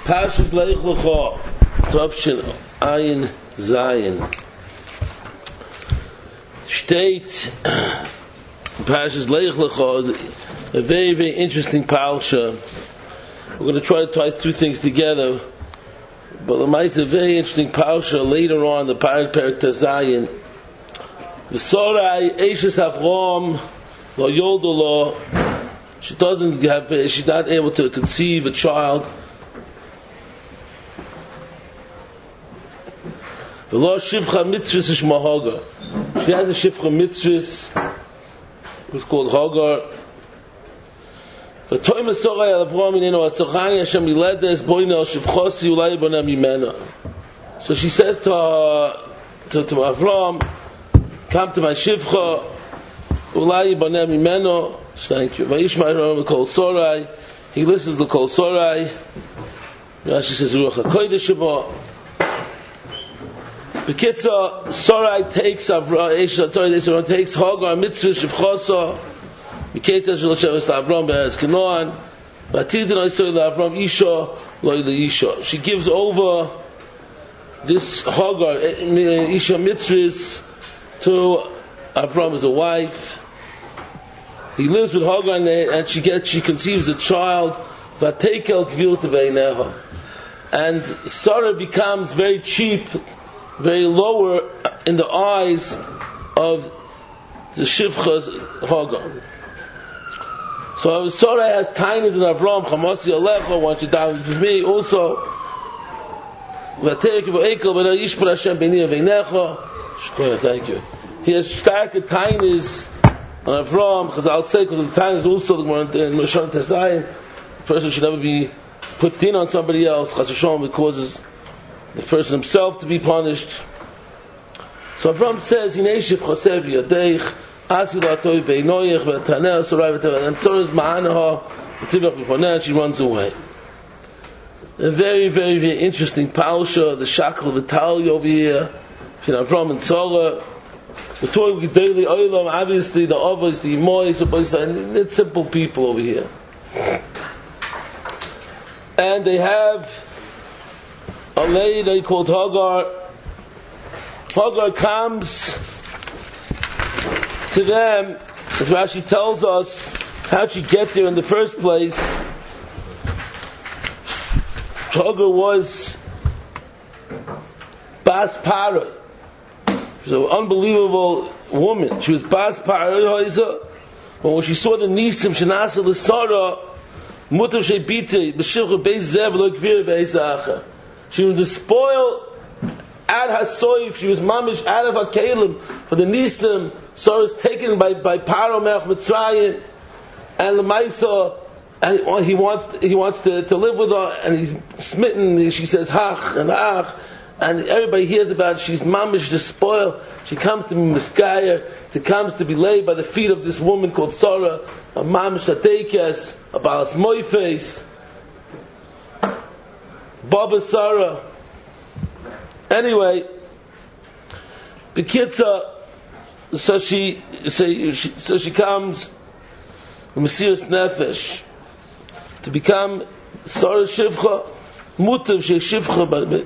Parshas Lech Lecha, Tavshin Ayin Zayin. Steht Parshas Lech Lecha is a very, very interesting parsha. We're going to try to tie two things together, but the mice a very interesting parsha later on the Parak Tazayin. V'sorai Eishes Avram Lo Yoldu Lo. She's not able to conceive a child. V'lo Shivcha Mitzvahs Shema Hagar. She has a Shivcha Mitzvahs, who's called Hagar. V'toy Mesorai Avram Ineno Atzachani Hashem Yiledes Boina Shivchosi Ulai Bona Mimena. So she says to Avram, come to my Shivcha Ulai Bona Mimeno. Thank you. Vayishma Avram Kol Sorai. He listens to Kol Sorai. Rashi says Ruach HaKodesh Sheba. The Kitzah Sorai takes Avram takes Hagar Mitzvah Shivchosa. The Kitzah Shalosheves Avram Be'ez Kenon. Batidin Oisoi Avram Isha Loi Isha. She gives over this Hagar Isha Mitzvahs to Avram as a wife. He lives with Hagar and she conceives a child. Vatekel Kvil Teveineha. And Sarah becomes very cheap, very lower in the eyes of the Shivcha's Hagar. So Sarah has tinies in Avram, Chamasi Alecha, wants you down with me also. Thank you. He has starker tinies on Avram, Chazal say, because the tinies also, in Moshe Tazayim, the person should never be put in on somebody else, Chas V'Shalom, it causes the person himself to be punished. So Avram says, Hinei Shivchoseh b'yadeich, Asi la'atoi be'inoyich, v'taneh asorai v'tevah, and Tzorah is ma'anaha, v'tivach b'foneh, and she runs away. A very, very, very interesting parsha, the Shakel V'Tali over here, between Avram and Tzorah. We're talking with daily oilam, obviously, the Avos, the Imois, and it's simple people over here. And they have a lady called Hagar. Hagar comes to them, as Rashi tells us, how'd she get there in the first place? Hagar was Bas Paroi. She was an unbelievable woman. She was Bas Paroi. But when she saw the Nisim, Shenasa L'Sara, Mutar Shebite, B'Shivcha Beis Zev, Lo Kvir Beis Acha. She was a spoil Ad HaSoif, she was mamish out of HaKelim for the Nisim. Sarah is taken by Paro Melech Mitzrayim and Lemaisa, and he wants to live with her, and he's smitten. She says Hach and Ach, and everybody hears about it. She's mamish the spoil. She comes to be Miskayer, comes to be laid by the feet of this woman called Sarah, a mamish Atekes, a Balas Moifes, Baba Sarah. Anyway, the Kitzah, so she comes Mesiras Nefesh to become Sarah Shivcha, Mutav She Shivcha.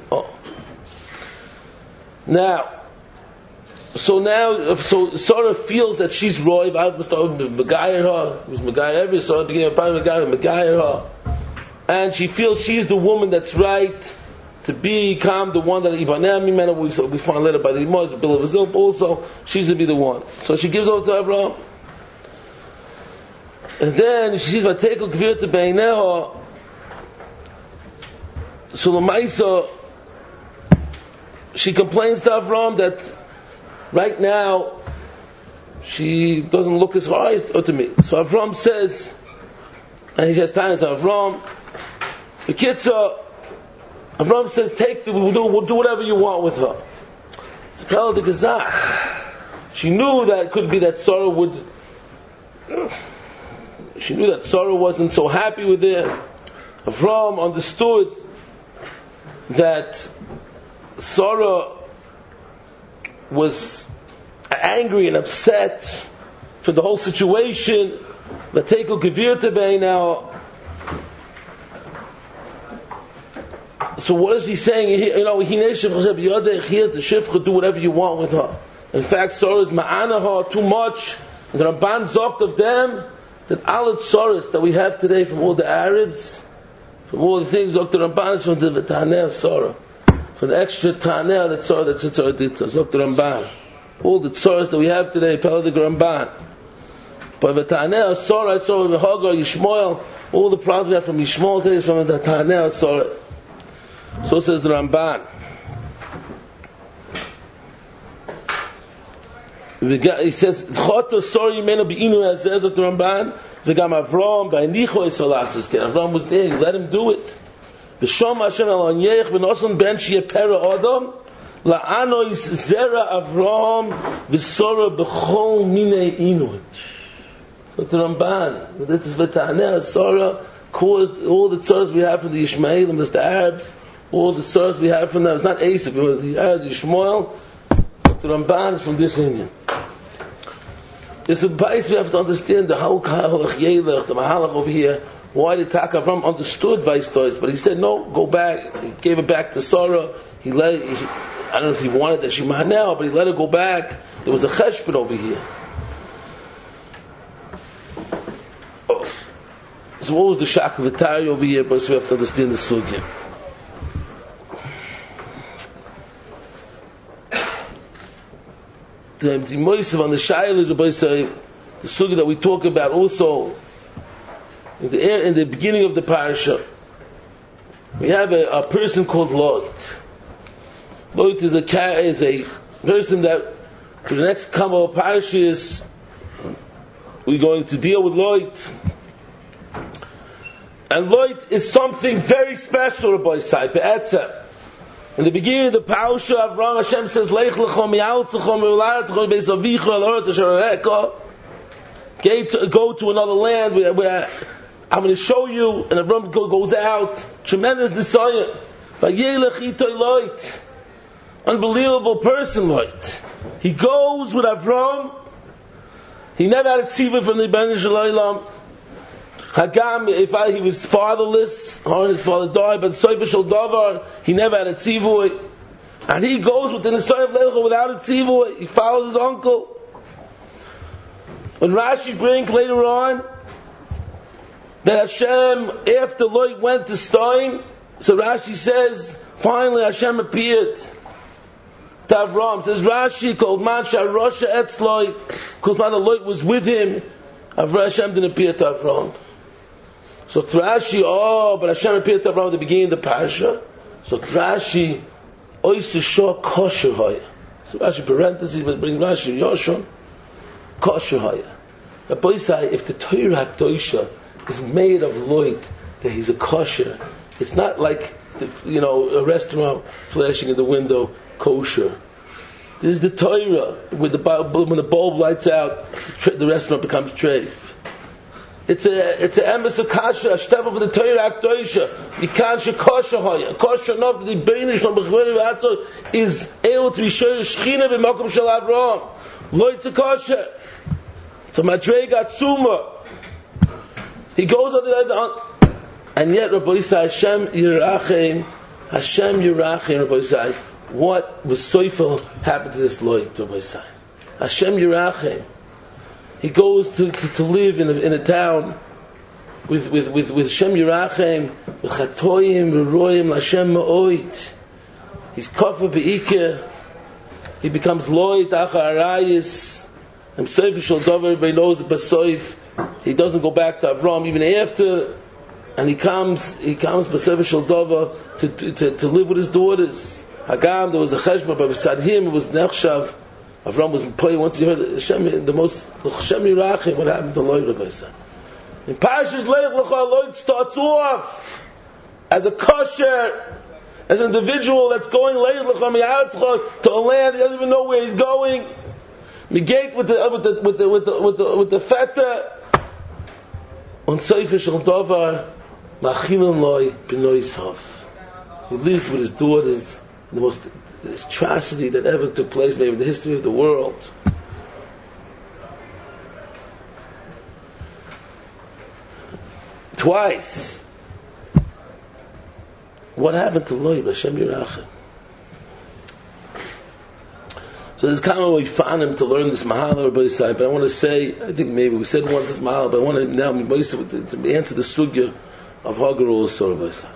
Now, so Sarah feels that she's Roiv. I was told to Megayer her. It was Megayer every Sarah beginning of Megayer her, and she feels she's the woman that's right to become the one that Ibaneh Mimena, we find later by the Imaz, the Bill of Azil, also, she's to be the one. So she gives over to Abraham. And then she sees Vateko Kvir to Beineha. So Lamaisa, she complains to Abraham that right now she doesn't look as high to me. So Abraham says, and he has times to Abraham, the Kitzah, Avram says, we'll do whatever you want with her. It's a Pel de Gazach. She knew that it could be that Sarah wasn't so happy with it. Avram understood that Sarah was angry and upset for the whole situation. Now, So what is he saying? He has the shifcha, do whatever you want with her. In fact, Sarah is ma'anaha too much. And the Ramban zokt of them that all tzoros that we have today from all the Arabs, from all the things, Dr. Ramban is from the Taneh Sarah, from the extra Taneh that Sarah did, Dr. Ramban. All the tzoros that we have today, Pella the Ramban. But the Taneh Sarah, Sarah, Hagar, Yishmael, all the problems we have from Yishmael today is from the Taneh Sarah. So says the Ramban. He says, "Choto sorry meno beinu says of the Ramban. V'gam Avram by nicho esolasus. Avram was there. He let him do it. V'shom Hashem el onyech v'noson ben sheyepera adam la'ano is zera Avram v'sora b'chol minei inu." So the Ramban, that is v'taneh Sora caused all the tzoros we have from the Yishmaelim, that's the Arabs. All the tzoros we have from them. It's not Esav, but the Arabs, Yishmael. The Ramban is from this Indian. It's a place we have to understand the Halach Yelech, the Mahalach over here. Why did Avram understood Vaistos, but he said no, go back. He gave it back to Sarah. I don't know if he wanted that she mahanel, but he let her go back. There was a cheshbon over here. So what was the Shakavatari over here? But we have to understand the sugya. On the Shailas, the sugya that we talk about also in the beginning of the parasha, we have a person called Lot. Lot is a person that for the next couple of parashas we're going to deal with Lot. And Lot is something very special, Rabbi Sai, Be'etzem. In the beginning of the parasha, Avraham Hashem says, "Lech lechom mi'altzachom mi'ulatachom be'savicha al-oretz asher areka." Go to another land where I'm going to show you. And Avraham goes out. Tremendous desire. Vayelech itoy Lot. Unbelievable person, Lot. He goes with Avraham. He never had a tzivah from the Rebbeinu Shalom. Hagam, he was fatherless, his father died, but Sofer Shel Davar, he never had a tzivui. And he goes with the Nesai of Lecha without a tzivui. He follows his uncle. When Rashi brings later on that Hashem, after Lot went to Stein, so Rashi says, finally Hashem appeared to Avram. Says Rashi, called Man Sharosha Etzloi, because man the Lot was with him, Hashem didn't appear to Avram. So Rashi, but Hashem appeared to Avraham at the beginning of the parasha. So Rashi, ois shor kosher haya. So Rashi parentheses, but bring Rashi Yoshon kosher haya. The boy say, if the Torah Hakdosha is made of Lot, that he's a kosher. It's not like a restaurant flashing in the window kosher. This is the Torah. When the bulb lights out, the restaurant becomes treif. It's a emes of kasha, a step of the Torah Hakdosha. You can't say kosher hoya. Kosher enough that the Beinish from Bechveri V'atzor is able to be shown Shechina b'makom shel Avraham. Lo it's a kosher. So Madrega Tzuma. He goes on the other, and yet Rabbi Yisai Hashem Yirachem, Rabbi Yisai. What was soifel happened to this Lot, Rabbi Yisai? Hashem Yirachem. He goes to live in a town with Hashem Yirachem, with Chatoyim, Royim, Hashem Ma'oit. He's Kofa Be'ikeh. He becomes Loit, Achar Arayis. And Sofer Shel Davar, everybody knows the Basoif. He doesn't go back to Avram even after. And he comes Basofer Shel Davar to live with his daughters. Hagam, there was a cheshbon, but beside him it was Nechshav. Avram was in play once he heard Hashem, the most Hashem Yirachim, what happened to Lot, Rabbi Yisai. In Parashas Leich Lecha, Lot starts off as a kosher, as an individual that's going Leich Lecha Mi'atzcha to a land he doesn't even know where he's going. Negate with the feta on Sofer Shel Davar Machilan Loi B'noi Sav. He lives with his daughters. The most atrocity that ever took place, maybe in the history of the world. Twice. What happened to Loi, Hashem Yirachem? So there's kind of we found him to learn this Mahala Rabbi Yisai, but I want to say, I think maybe we said once this Mahala, but I want to now to answer the sugya of Hagar also Rabbi Yisai.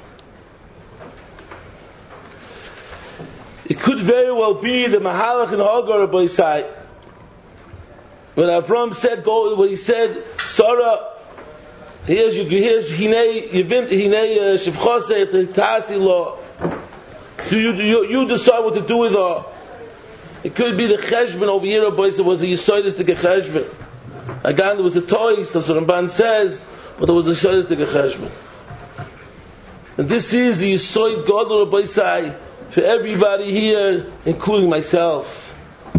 It could very well be the Mahalach and Hagar Rabbi Yisai. When Avram said, go, when he said, Sarah, here's Hinei Shivchosei Tasi Lo. You decide what to do with her. It could be the cheshbon over here, Rabbi Yisai, was a yisoidistic cheshbon. Again, there was a toys, that's what Ramban says, but there was a yisoidistic cheshbon. And this is the yisoid God of Rabbi Yisai for everybody here, including myself.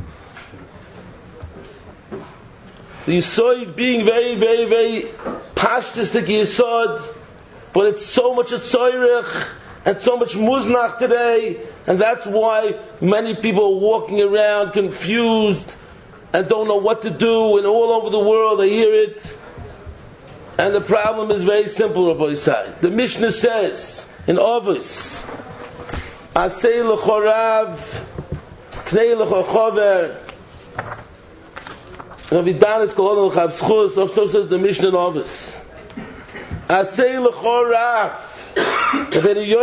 The yisoid being very, very, very pashtistic yisod, but it's so much a tzoyrich and so much muznach today, and that's why many people are walking around confused and don't know what to do, and all over the world they hear it. And the problem is very simple, Rabbi Yisai. The Mishnah says in Avos, Asei l'chorav, knei l'chochover, Navidanis kolon l'chavschus, so says the Mishnah in Avos. Asei l'chorav, even if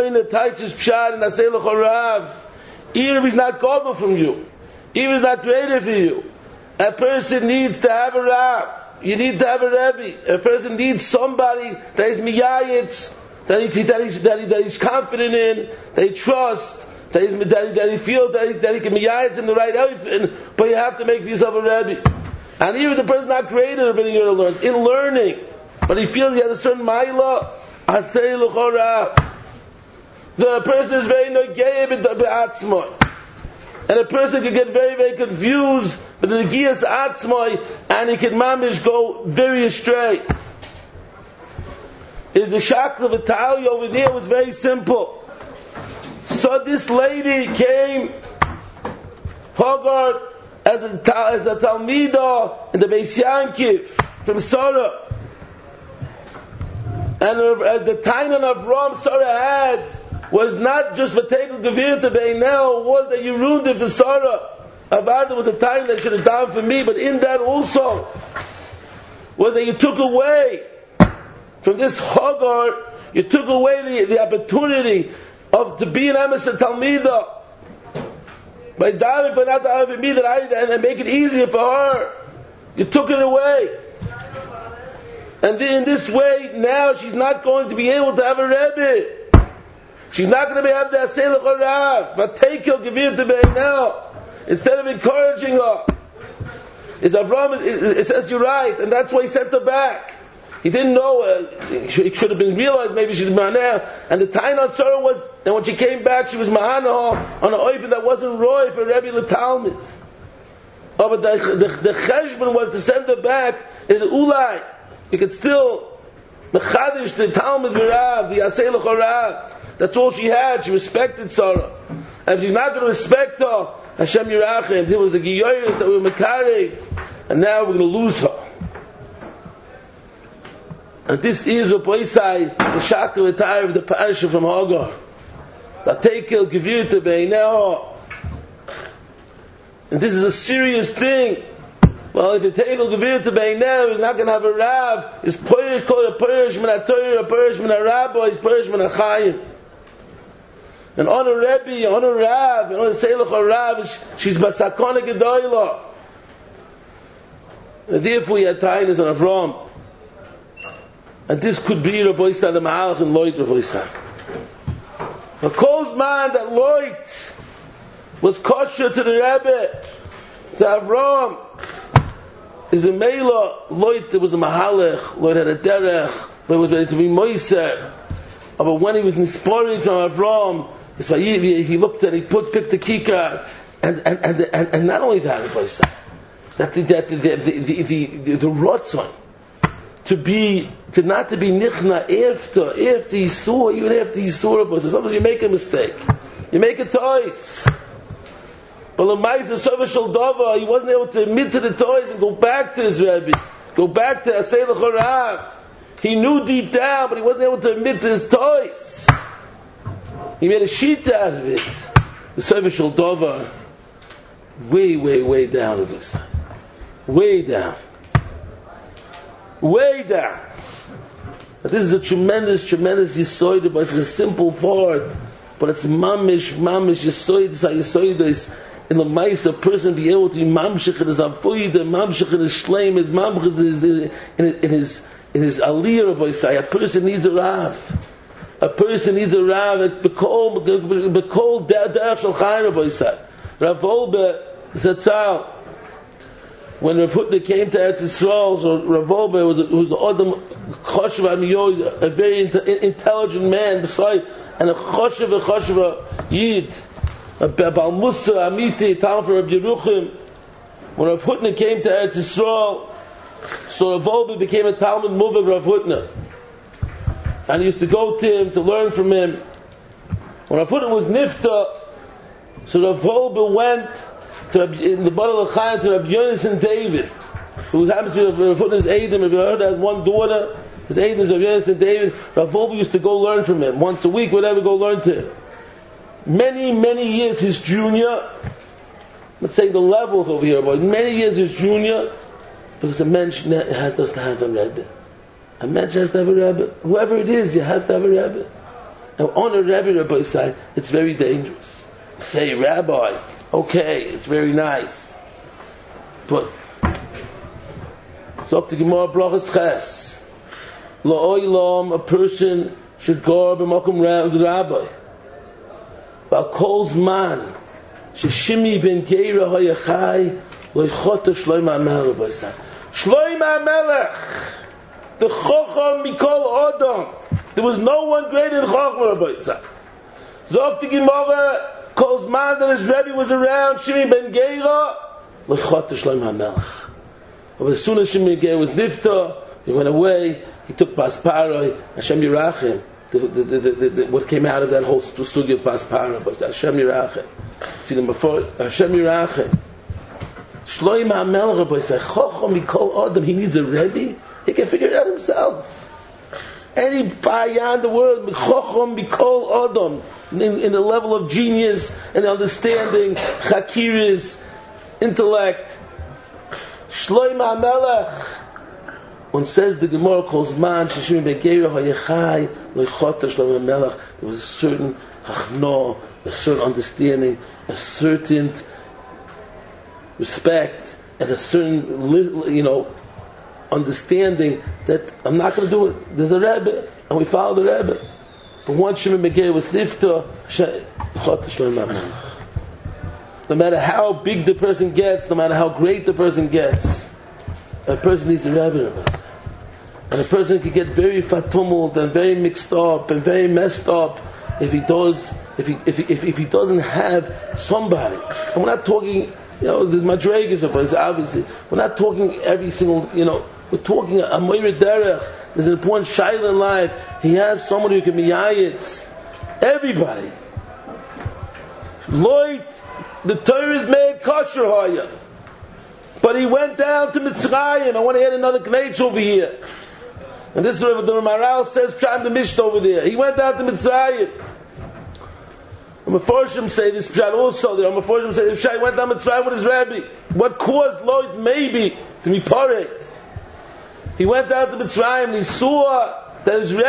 he's not godly from you, even if he's not created for you, a person needs to have a Rav. You need to have a Rebbe. A person needs somebody that is miyayitz, that he's confident in, that he trusts, that he feels that he can miyayitz in the right outfit. But you have to make for yourself a Rebbe. And even if the person is not created, in learning, but he feels he has a certain ma'ila. The person is very nogei b'atzmai, and a person can get very, very confused with the negias atzmai, and he can mamish go very astray. Is the shakla of Italia over there was very simple. So this lady came, Hagar, as a Talmidah in the Beis Yankiv from Sarah. And the Tainan of Ram Sarah had was not just for Tegel Gevir to Beinel, was that you ruined it for Sarah. Avada was a Tainan that should have done for me, but in that also was that you took away from this Hagar, you took away the opportunity of to be an Emes and Talmidah by diving for not to for me and make it easier for her. You took it away. And in this way, now she's not going to be able to have a Rebbe. She's not going to be able to have the Aselech Rav. But take your Gevir to Beinel. Instead of encouraging her. It says you're right, and that's why he sent her back. He didn't know, it should have been realized maybe she's Ma'aneh. And the Tainat Sarah was, and when she came back, she was Ma'aneh on an oifen that wasn't Roy for Rebbe L'Talmid. Oh, but the cheshbon was to send her back, is Ulai. You could still mechadish the Talmud V'Rav, the Aselech Rav. That's all she had. She respected Sarah. And if she's not going to respect her, Hashem Yirachem, there was a Giyoyos that were Mekarev, and now we're going to lose her. And this is Rabbi Yisai, the Shakal Attire of the Parasha from Hagar. Vatekel Gevir to Beinel. And this is a serious thing. Well, if you take a Gevir to Beinel, you're not going to have a Rav. It's Purish called a Purish min HaTorah, a Purish min HaRabbi, it's Purish min HaChayim. And on a Rebbe, on a Rav, on a Seilach or Rav, she's Basakona Gedoyla. And therefore, you had Tainas and Avram. And this could be Rabbi Yisai, the Ma'alach and Lloyd Rabbi Yisai. A close man that Lloyd was kosher to the Rebbe, to Avram, is a Mela. Lloyd was a Mahalech, Lloyd had a Derech, Lloyd was ready to be Moiser. But when he was inspired from Avram, he looked at, he picked the kikar, and not only that, Rabbi Yisai, that the Rotzon, to not to be nichna after he saw, even after he saw it. Sometimes you make a mistake, you make a toys. But L'maisa Sovashal Dava, he wasn't able to admit to the toys and go back to his Rebbe, go back to Aselech Rav. He knew deep down, but he wasn't able to admit to his toys. He made a sheet out of it. The Sefer Shel Dover, way down, it looks like. Way down. But this is a tremendous yisoid, but it's a simple part. But it's mamish yisoid. It's how yisoid is in the mice. A person be able to be mamshich in his avoid, mamshich in his shleim, his mamshich in his aliyah. Rabbi say a person needs a rav. A person needs a rav. It bekol derech shel chayim. Rabbi say Rav Wolbe Zatzal. When Rav Hutner came to Eretz Yisrael, so Rav Wolbe was the Adam Choshev Amiyo, a very intelligent man, beside, and a Choshev Yid, a Baal Musa Amiti, Talmud for Rabbi Yeruchim. When Rav Hutner came to Eretz Yisrael, so Rav Wolbe became a Talmud Muvah Rav Hutner, and he used to go to him to learn from him. When Rav Hutner was Nifta, so Rav Wolbe went in the Bottle of Chaim to Rabbi Yonasan David, who happens to be Rav Hutner's Eidim. If you heard, had one daughter, his Eidim is Rabbi Yonasan David. Rav Wolbe used to go learn from him once a week, whatever, go learn to him. Many years his junior. Let's say the levels over here, but many years his junior, because a mensch has to have a Rebbe. A mensch has to have a Rebbe. Whoever it is, you have to have a Rebbe. And on a Rebbe side, it's very dangerous. Say, Rabbi, okay, it's very nice, but it's up to Gemara Brachas Ches. La'olam, a person should go b'makom rabbi. Bal kol zman sheshimi ben geira hayachai loichota Shlomo HaMelech. Shlomo HaMelech, the Chacham mikol Adam. There was no one greater than Chacham, Rabbi Yisrael. So up to Gemara. Kol zman that his Rebbe was around, Shimi ben Geira, l'chot Shlomo HaMelech. But as soon as Shimi ben Geira was nifta, he went away. He took Bas Paroi, Hashem Yirachim. What came out of that whole study of Bas Paroi was Hashem Yirachim. See them before Hashem Yirachim. Shlomo HaMelech, Rabbi say, Chacham mikol Adam. He needs a Rebbe. He can figure it out himself. Any baya in the world, Chacham mikol Adam, in the level of genius and understanding, chakiris, intellect. Shlomo HaMelech, when says the Gemara calls man sheshim begeira hayachai loichota Shlomo HaMelech, there was a certain hachno, a certain understanding, a certain respect, and a certain understanding that I'm not going to do it. There's a Rebbe, and we follow the Rebbe. But once Shimon Begay was nifta, no matter how big the person gets, no matter how great the person gets, a person needs a Rebbe. And a person can get very fatumult and very mixed up and very messed up if he doesn't have somebody. And we're not talking, there's madregas of us, obviously. We're not talking every single, we're talking a moira derech. There's an important shayla in life. He has somebody who can be yayitz. Everybody. Lloyd, the Torah is made kosher haya. But he went down to Mitzrayim. I want to add another knetch over here. And this is what the Maral says, Pshat the Mishnah over there. He went down to Mitzrayim. The Meforshim say this Pshat also. The Meforshim say this Pshat, he went down to Mitzrayim with his Rebbe. What caused Lloyd maybe to be parrot? He went down to Mitzrayim and he saw that his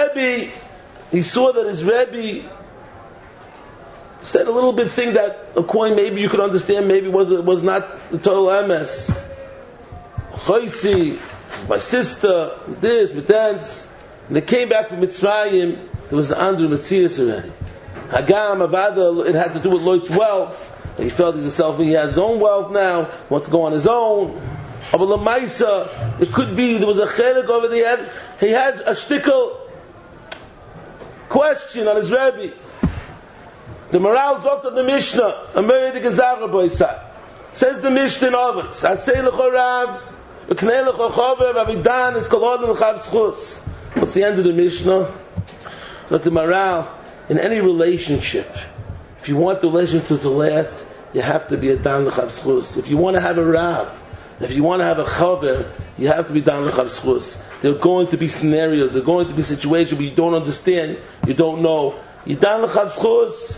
Rebbe said a little bit thing that a coin maybe you could understand, maybe was not the total MS. Choisi, my sister, this, but that. And they came back from Mitzrayim, there was the Andrew Metzias already. Hagam, Avada, it had to do with Lloyd's wealth. And he felt he has his own wealth now, wants to go on his own. But Lamaisa, it could be there was a chelik over there. He had a shtickle question on his Rebbe. The Maral talked of the Mishnah, a Mary the Gezara Boisa. Says the Mishnah in Ovis, Asay l'chorav, v'knei l'chochaver, v'avidan is kolod l'chav schus. What's the end of the Mishnah? But the Maral, in any relationship, if you want the relationship to last, you have to be a dan l'chav schus. If you want to have a Rav, if you want to have a chaver, you have to be dan l'chav schus. There are going to be scenarios, there are going to be situations where you don't understand, you don't know. You dan l'chav schus.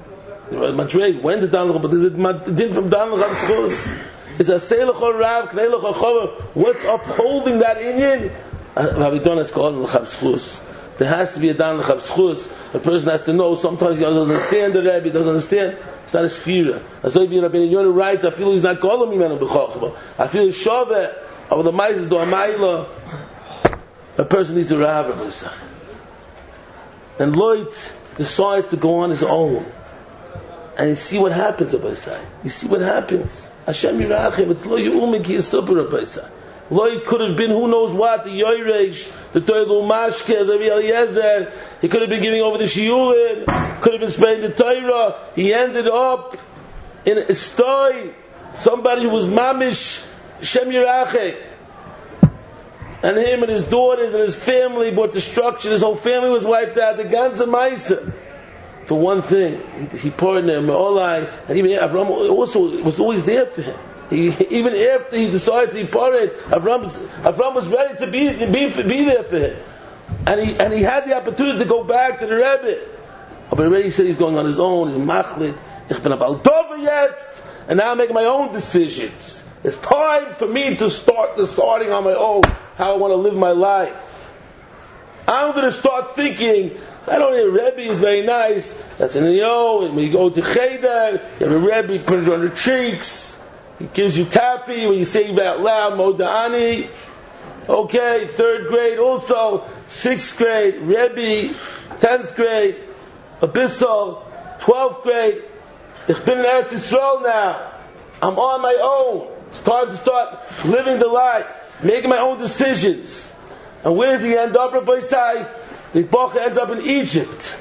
When the dan l'chav, but is it din from dan l'chav schus? Is a seilach rav, knei l'chav chaver? What's upholding that inyan? Rabbi Donas called l'chav schus. There has to be a dan l'chav schus. A person has to know. Sometimes he doesn't understand the Rebbe, doesn't understand. It's not a stira. As though Rabbi Yonah writes, I feel he's not calling me man b'chochma. I feel he's shaveh. Over the ma'aser do a ma'ila. A person needs a rav, Rabbi Yisai. And Lloyd decides to go on his own. And you see what happens, Rabbi Yisai. You see what happens. Hashem yirachem. It's lo yu'umik yisupur, Rabbi Yisai. Lloyd could have been who knows what, the Yoresh, the Toilu Mashke, Rabbi Eliezer. He could have been giving over the Shiurim, could have been spreading the Torah. He ended up in a stoy, somebody who was Mamish, Shem Yirachem. And him and his daughters and his family brought destruction. His whole family was wiped out. The Ganza Maisa. For one thing, he poured in there, Me'olai, and even Avram also was always there for him. Even after he decided to be parted, Avram was ready to be there for him, and he had the opportunity to go back to the Rebbe, but already he said he's going on his own. He's machlit. Ich bin about over yet, and now I'm making my own decisions. It's time for me to start deciding on my own how I want to live my life. I'm going to start thinking. I don't know, Rebbe is very nice. That's and when you go to Cheder, you have a Rebbe, he puts you on the cheeks. He gives you taffy when you say it out loud, Moda'ani. Okay, 3rd grade also, 6th grade, Rebbe, 10th grade, Abyssal, 12th grade. Ich bin in Eretz Yisrael now. I'm on my own. It's time to start living the life, making my own decisions. And where does he end up, Rabbi Yisai? The Bacha ends up in Egypt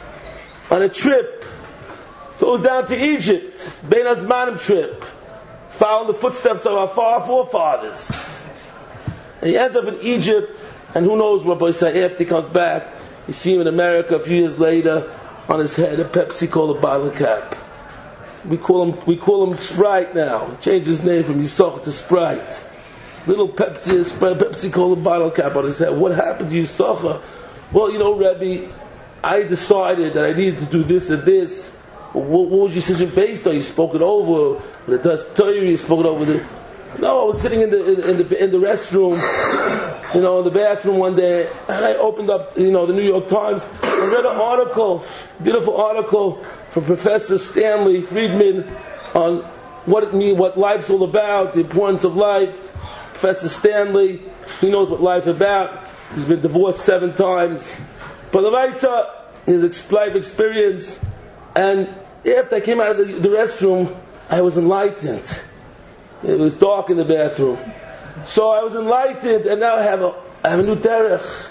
on a trip. Goes down to Egypt, Bein Hazmanim trip. Following the footsteps of our forefathers. And he ends up in Egypt, and who knows what Rabbi Yisai, after he comes back, you see him in America a few years later, on his head a Pepsi Cola bottle cap. We call him Sprite now. He changed his name from Yisach to Sprite. Little Pepsi Cola bottle cap on his head. What happened to Yisach? Well, Rebbe, I decided that I needed to do this and this. What was your decision based on? You spoke it over with the dust Torah. You spoke it over with No, I was sitting in the restroom, in the bathroom one day, and I opened up, the New York Times, and read an article, beautiful article from Professor Stanley Friedman on what it means, what life's all about, the importance of life. Professor Stanley, he knows what life's about. He's been divorced 7 times. But the Vaisa, his life experience, and after I came out of the restroom, I was enlightened. It was dark in the bathroom. So I was enlightened, and now I have a new derech.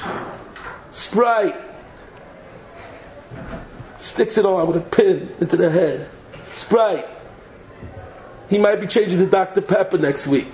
Sprite. Sticks it on with a pin into the head. Sprite. He might be changing to Dr. Pepper next week.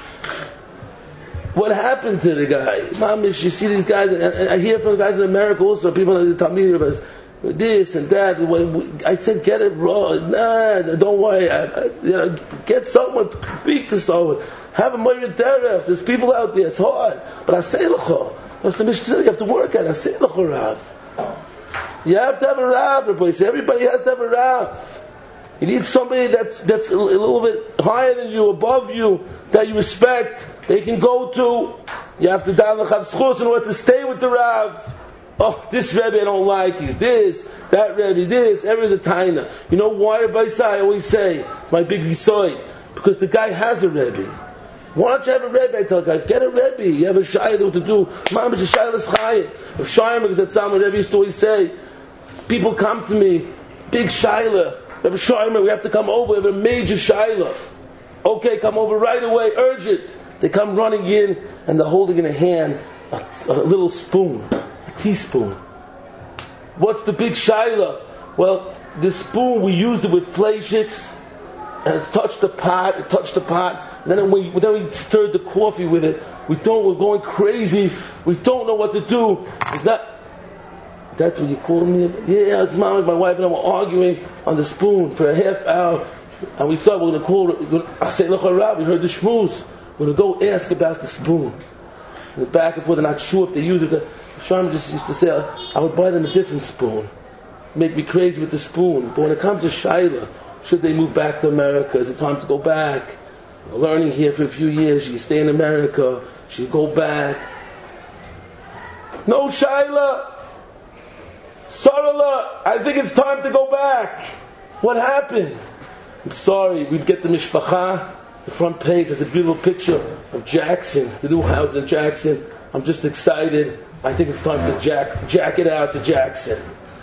What happened to the guy? Mamish, you see these guys, and I hear from the guys in America also, people in the Talmud of us, this and that. I said, get it raw. Nah, don't worry. Get someone, speak to someone. Have a Moira Derech. There's people out there. It's hard. But I say l'cho. That's the Mishnah. You have to work at it. I say l'cho, Rav. You have to have a Rav, Rabbi. Everybody has to have a Rav. You need somebody that's a little bit higher than you, above you, that you respect, they can go to. You have to down the Chavschus in order to stay with the Rav. Oh, this Rebbe I don't like, he's this, that Rebbe this, everyone's a taina. You know why, Rabbi Yisai, I always say, it's my big yisoid, because the guy has a Rebbe. Why don't you have a Rebbe? I tell guys, get a Rebbe, you have a shayla what to do. Mom, it's a shayla l'schayim. If shayim, because that's something Rebbe used to always say, people come to me, big shayla, we have a shayla, we have to come over, we have a major shayla. Okay, come over right away, urgent. They come running in, and they're holding in a hand a little spoon. Teaspoon. What's the big shaila? Well, the spoon, we used it with fleischiks, and it touched the pot, and then we stirred the coffee with it. We're going crazy. We don't know what to do. That's what you call me? Yeah, it's mom, my wife and I were arguing on the spoon for a half hour, and we thought we're going to call, I say, look, we heard the shmooze. We're going to go ask about the spoon. In the back and forth, they're not sure if they use it. Sharm just used to say, I would buy them a different spoon. make me crazy with the spoon. But when it comes to Shaila, should they move back to America? Is it time to go back? Learning here for a few years, should you stay in America? Should you go back? No Shaila. Sarala, I think it's time to go back. What happened? I'm sorry, we'd get the Mishpacha. The front page has a beautiful picture of Jackson, the new house in Jackson. I'm just excited. I think it's time to jack it out to Jackson.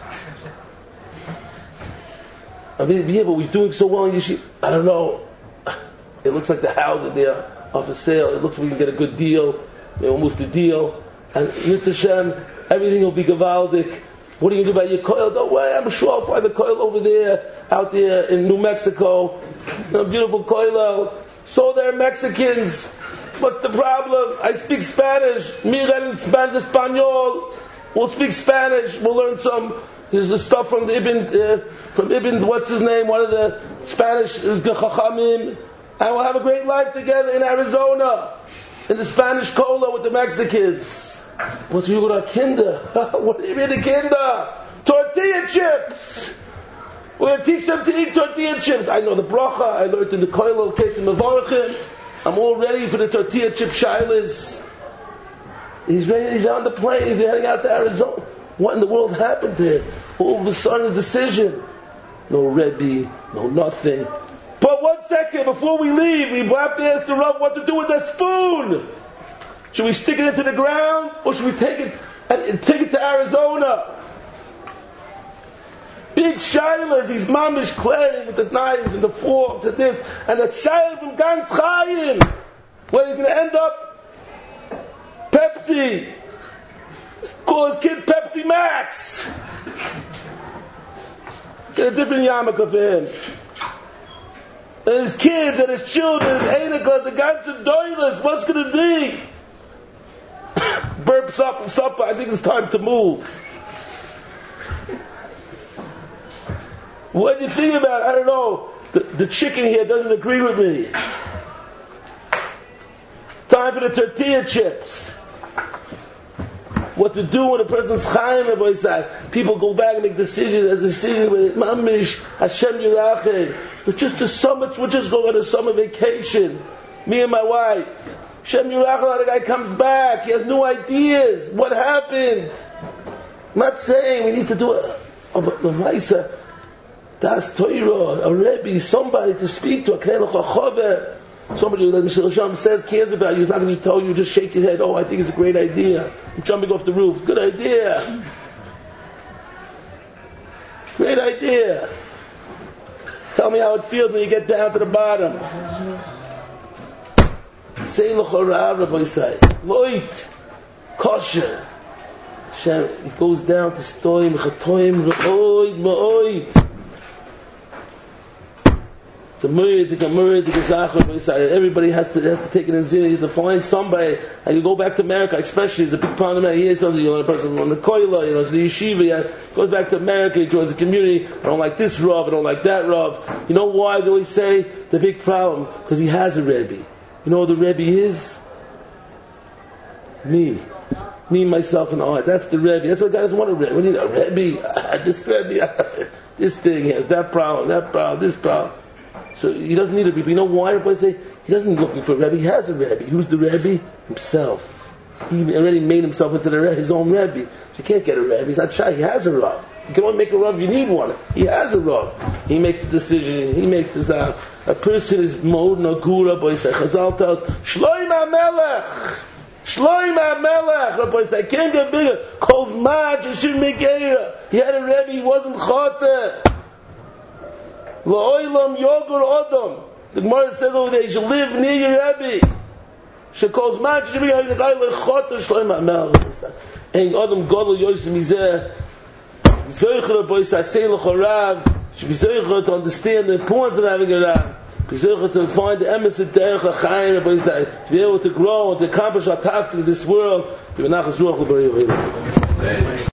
I mean, yeah, but we're doing so well in Yeshiva. I don't know. It looks like the houses there are for sale. It looks like we can get a good deal. They will move the deal. And Yitzhak Hashem, everything will be gavaldik. What are you going to do about your koil? Don't worry, I'm sure I'll find the koil over there, out there in New Mexico. A beautiful koil. So they're Mexicans. What's the problem? I speak Spanish. Miguel in Spanish, Espanol. We'll speak Spanish. We'll learn some. There's the stuff from the Ibn, what's his name? One of the Spanish Chachamim. And we'll have a great life together in Arizona, in the Spanish cola with the Mexicans. What's you with our kinder? What do you mean the kinder? Tortilla chips. We're going to teach them to eat tortilla chips. I know the bracha. I learned in the koil of Ketzim Mevorachim. I'm all ready for the tortilla chip shilas. He's ready. He's on the plane. He's heading out to Arizona. What in the world happened to him? All of a sudden, a decision. No Rebbe, no nothing. But 1 second, before we leave, we have to ask the Rav what to do with the spoon. Should we stick it into the ground, or should we take it to Arizona? Big shilas, he's mamish clearing with the knives and the forks and this, and the shilas from Gans Chaim, where he's going to end up Pepsi. Call his kid Pepsi Max. Get a different yarmulke for him. And his kids and his children, his Einekla, the ganze Doilus, what's going to be? Burps up, supper, I think it's time to move. What do you think about it? I don't know. The chicken here doesn't agree with me. Time for the tortilla chips. What to do when a person's chaim, Rabbi said. People go back and make decisions with Mamish, Hashem Yirachem. But just the summer, we're just going on a summer vacation. Me and my wife. Hashem Yirachem, the guy comes back. He has new ideas. What happened? I'm not saying we need to do it. Oh, but Lamaisa, Das Torah, a Rebbe, somebody to speak to, a Knei L'Chachove. Somebody that Mr. Hashem says cares about you is not going to tell you, just shake your head, oh, I think it's a great idea. I'm jumping off the roof. Good idea. Great idea. Tell me how it feels when you get down to the bottom. Say l'chorav, Rabbi say. Loit. Kosher. Hashem, it goes down to stoim, chatoim, ra'oid, ma'oid. Everybody has to take it in zin. You have to find somebody, and you go back to America, especially, it's a big problem. He hears something, a person on the koila, the yeshiva, goes back to America, he joins the community, I don't like this Rav, I don't like that Rav. You know why they always say the big problem? Because he has a Rebbe. You know what the Rebbe is? Me, myself, and I. That's the Rebbe. That's why God doesn't want a Rebbe. We need a Rebbe. This Rebbe, this thing, he has that problem, this problem. So he doesn't need a Rebbe. You know why? Everybody say he doesn't looking for a Rebbe. He has a Rebbe. Who's the Rebbe? Himself. He already made himself into his own Rebbe. So you can't get a Rebbe. He's not shy. He has a Rav. You can only make a Rav. You need one. He has a Rav. He makes the decision. He makes this out. A person is mod nagura. Boy say Chazal tells Shloim HaMelech. Shloim HaMelech. Rabbi say I can't get bigger. Calls Maj. He shouldn't make Eira. He had a Rebbe. He wasn't Choteh. La'olam yogur odom. The Gemara says over there, you should live near your Rebbe. She calls man, she should be a guy like Chotah Shloim HaMelech. And Adam Godel Yosef Mizeh. Zoicher Rabbi say l'chorav. Should be zoicher to understand the importance of having a Rav. Be zoicher to find the emes of Derech HaChaim. Rabbi say to be able to grow and to accomplish our task in this world.